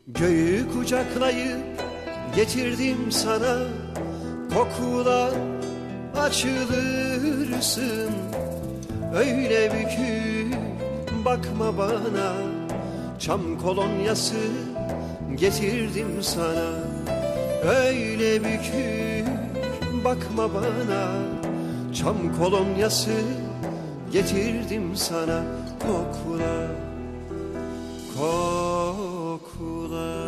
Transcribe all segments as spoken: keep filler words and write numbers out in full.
Göğü kucaklayıp getirdim sana, kokula açılırsın. Öyle büküp bakma bana, çam kolonyası getirdim sana. Öyle büküp bakma bana, çam kolonyası getirdim sana. Kokula, kokula.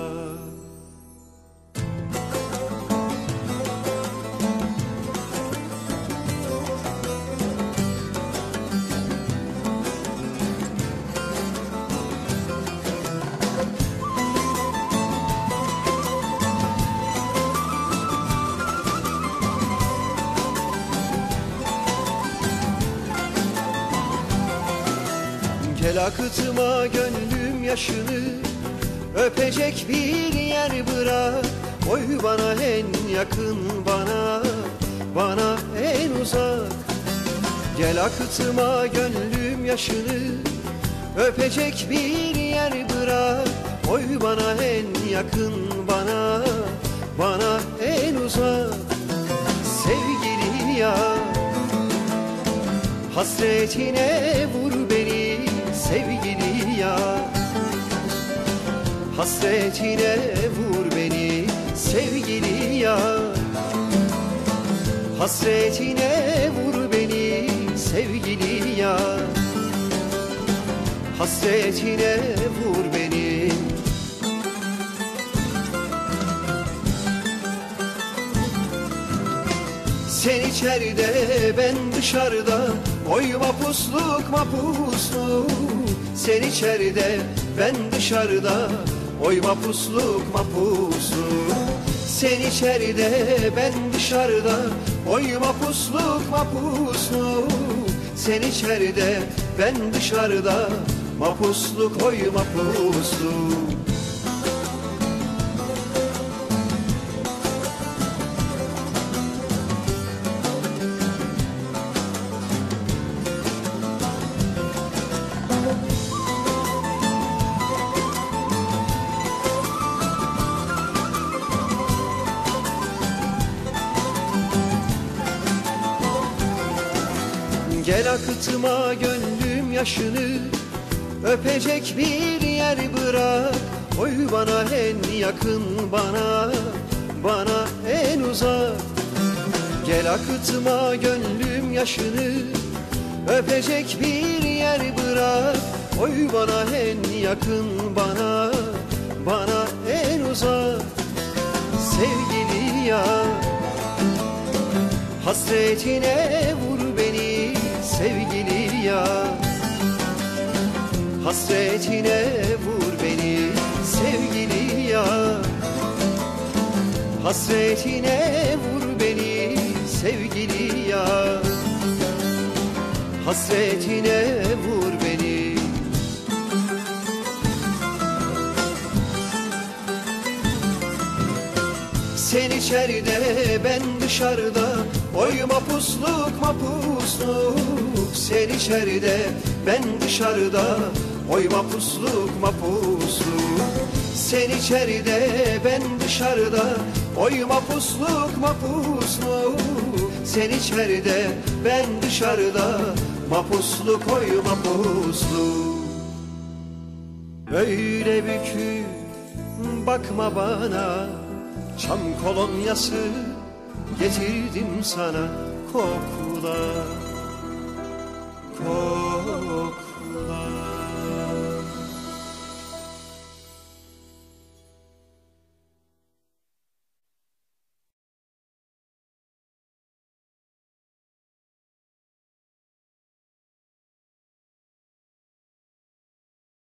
Gel akıtıma gönlüm yaşını, öpecek bir yer bırak. Oy bana en yakın, bana, bana en uzak. Gel akıtıma gönlüm yaşını, öpecek bir yer bırak. Oy bana en yakın, bana, bana en uzak. Sevgili ya, hasretine vur beni sevgili ya. Hasretine vur beni sevgili ya. Hasretine vur beni sevgili ya. Hasretine vur beni. Sen içeride ben dışarıda, oy mapusluk mapusluk. Sen içeride ben dışarıda, oy mapusluk mapusluk. Sen içeride ben dışarıda, oy mapusluk mapusluk. Sen içeride ben dışarıda, mapusluk oy mapusluk. Gel akıtıma gönlüm yaşını, öpecek bir yer bırak. Oy bana en yakın, bana, bana en uzak. Gel akıtıma gönlüm yaşını, öpecek bir yer bırak. Oy bana en yakın, bana, bana en uzak. Sevgili ya, hasretine vur beni sevgili ya. Hasretine vur beni sevgili ya. Hasretine vur beni sevgili ya. Hasretine vur beni. Sen içeride ben dışarıda, oy mapusluk mapusluk. Sen içeride ben dışarıda, oy mapusluk mapusluk. Sen içeride ben dışarıda, oy mapusluk mapusluk. Sen içeride ben dışarıda, mapusluk oy mapusluk. Öyle büküp bakma bana, çam kolonyası getirdim sana. Kokula, kokula.